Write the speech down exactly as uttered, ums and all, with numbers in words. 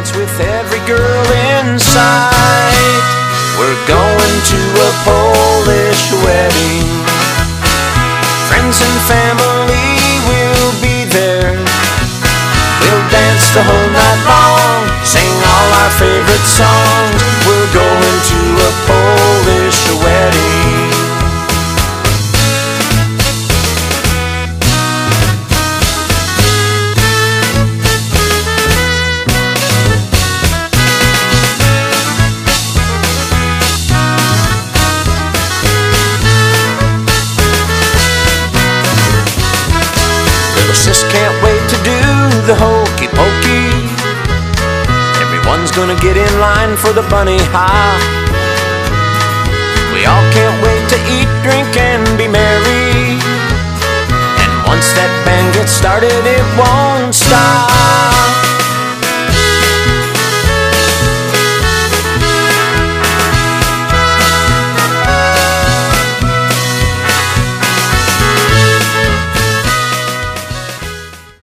dance with every girl in sight. We're going to a Polish wedding. Friends and family will be there. We'll dance the whole night long, sing all our favorite songs. We're going to a Polish wedding. Little sis can't wait to do the hokey pokey. Everyone's gonna get in line for the bunny hop. We all can't wait to eat, drink, and be merry. And once that band gets started, it won't stop.